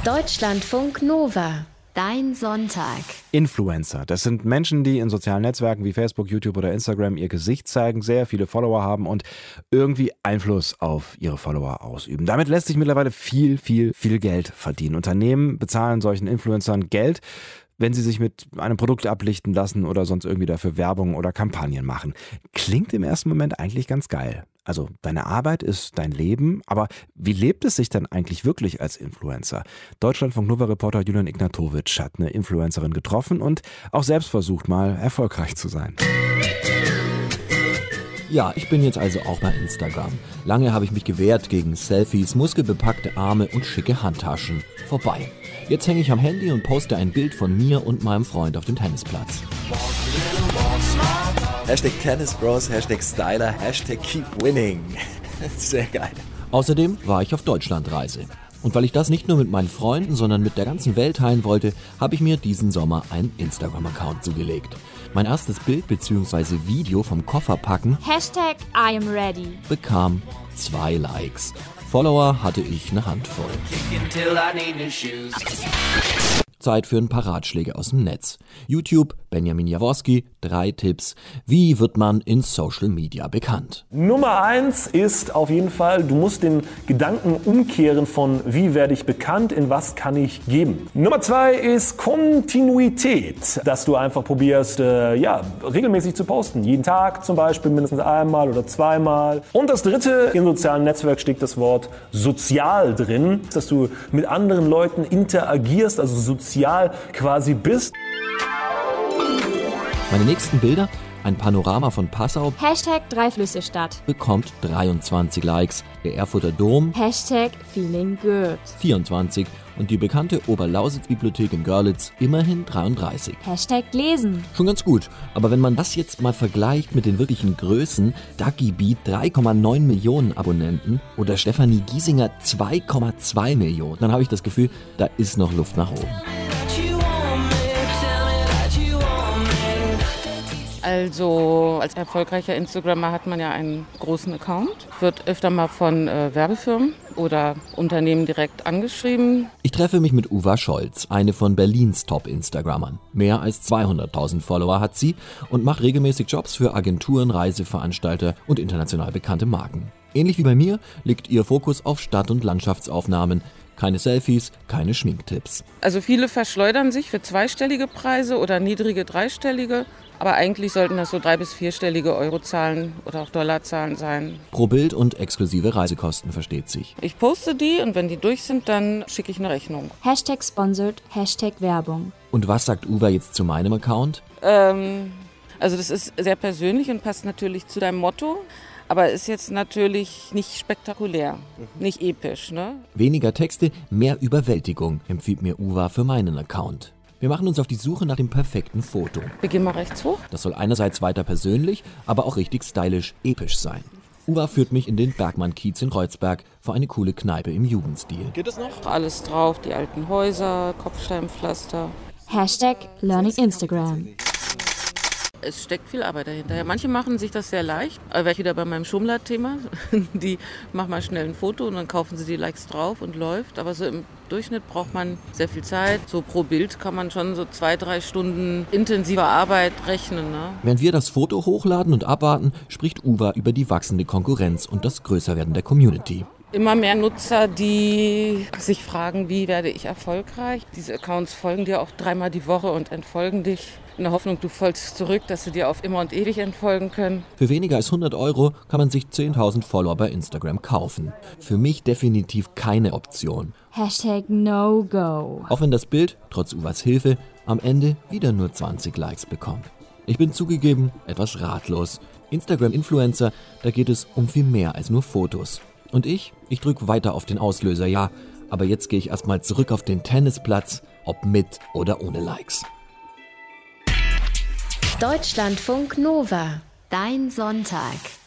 Deutschlandfunk Nova. Dein Sonntag. Influencer, das sind Menschen, die in sozialen Netzwerken wie Facebook, YouTube oder Instagram ihr Gesicht zeigen, sehr viele Follower haben und irgendwie Einfluss auf ihre Follower ausüben. Damit lässt sich mittlerweile viel Geld verdienen. Unternehmen bezahlen solchen Influencern Geld, wenn sie sich mit einem Produkt ablichten lassen oder sonst irgendwie dafür Werbung oder Kampagnen machen. Klingt im ersten Moment eigentlich ganz geil. Also deine Arbeit ist dein Leben, aber wie lebt es sich dann eigentlich wirklich als Influencer? Deutschlandfunk Nova-Reporter Julian Ignatowitsch hat eine Influencerin getroffen und auch selbst versucht, mal erfolgreich zu sein. Ja, ich bin jetzt also auch bei Instagram. Lange habe ich mich gewehrt gegen Selfies, muskelbepackte Arme und schicke Handtaschen. Vorbei. Jetzt hänge ich am Handy und poste ein Bild von mir und meinem Freund auf dem Tennisplatz. Hashtag Tennis Bros, Hashtag Styler, Hashtag Keep Winning. Sehr geil. Außerdem war ich auf Deutschlandreise. Und weil ich das nicht nur mit meinen Freunden, sondern mit der ganzen Welt teilen wollte, habe ich mir diesen Sommer einen Instagram-Account zugelegt. Mein erstes Bild bzw. Video vom Kofferpacken Hashtag I am ready bekam 2 Likes. Follower hatte ich eine Handvoll. Zeit für ein paar Ratschläge aus dem Netz. YouTube, Benjamin Jaworski, 3 Tipps. Wie wird man in Social Media bekannt? Nummer 1 ist auf jeden Fall, du musst den Gedanken umkehren von wie werde ich bekannt, in was kann ich geben. Nummer 2 ist Kontinuität, dass du einfach probierst, regelmäßig zu posten. Jeden Tag zum Beispiel, mindestens einmal oder zweimal. Und das 3, im sozialen Netzwerk steckt das Wort sozial drin, dass du mit anderen Leuten interagierst, also sozial quasi bist. Meine nächsten Bilder, ein Panorama von Passau, Hashtag Dreiflüsse-Stadt, bekommt 23 Likes, der Erfurter Dom, Hashtag Feeling Good, 24 und die bekannte Oberlausitz-Bibliothek in Görlitz immerhin 33. Hashtag Lesen. Schon ganz gut, aber wenn man das jetzt mal vergleicht mit den wirklichen Größen, Ducky Beat 3,9 Millionen Abonnenten oder Stefanie Giesinger 2,2 Millionen, dann habe ich das Gefühl, da ist noch Luft nach oben. Also als erfolgreicher Instagrammer hat man ja einen großen Account, wird öfter mal von Werbefirmen oder Unternehmen direkt angeschrieben. Ich treffe mich mit Uva Scholz, eine von Berlins Top-Instagrammern. Mehr als 200.000 Follower hat sie und macht regelmäßig Jobs für Agenturen, Reiseveranstalter und international bekannte Marken. Ähnlich wie bei mir liegt ihr Fokus auf Stadt- und Landschaftsaufnahmen. Keine Selfies, keine Schminktipps. Also viele verschleudern sich für zweistellige Preise oder niedrige dreistellige. Aber eigentlich sollten das so 3- bis 4-stellige Eurozahlen oder auch Dollarzahlen sein. Pro Bild und exklusive Reisekosten, versteht sich. Ich poste die und wenn die durch sind, dann schicke ich eine Rechnung. Hashtag sponsored, Hashtag Werbung. Und was sagt Uva jetzt zu meinem Account? Also das ist sehr persönlich und passt natürlich zu deinem Motto. Aber ist jetzt natürlich nicht spektakulär, nicht episch, ne? Weniger Texte, mehr Überwältigung, empfiehlt mir Uva für meinen Account. Wir machen uns auf die Suche nach dem perfekten Foto. Wir gehen mal rechts hoch. Das soll einerseits weiter persönlich, aber auch richtig stylisch, episch sein. Uva führt mich in den Bergmann-Kiez in Kreuzberg vor eine coole Kneipe im Jugendstil. Geht es noch? Alles drauf, die alten Häuser, Kopfsteinpflaster. Hashtag Learning Instagram. Es steckt viel Arbeit dahinter. Ja, manche machen sich das sehr leicht. Aber wäre ich wieder bei meinem Schummler-Thema. Die machen mal schnell ein Foto und dann kaufen sie die Likes drauf und läuft. Aber so im Durchschnitt braucht man sehr viel Zeit. So pro Bild kann man schon so 2-3 Stunden intensiver Arbeit rechnen. Ne? Während wir das Foto hochladen und abwarten, spricht Uva über die wachsende Konkurrenz und das Größerwerden der Community. Immer mehr Nutzer, die sich fragen, wie werde ich erfolgreich? Diese Accounts folgen dir auch 3-mal die Woche und entfolgen dich. In der Hoffnung, du folgst zurück, dass sie dir auf immer und ewig entfolgen können. Für weniger als 100 € kann man sich 10.000 Follower bei Instagram kaufen. Für mich definitiv keine Option. Hashtag No Go. Auch wenn das Bild, trotz Uvas Hilfe, am Ende wieder nur 20 Likes bekommt. Ich bin zugegeben etwas ratlos. Instagram-Influencer, da geht es um viel mehr als nur Fotos. Und ich drücke weiter auf den Auslöser, ja. Aber jetzt gehe ich erstmal zurück auf den Tennisplatz, ob mit oder ohne Likes. Deutschlandfunk Nova. Dein Sonntag.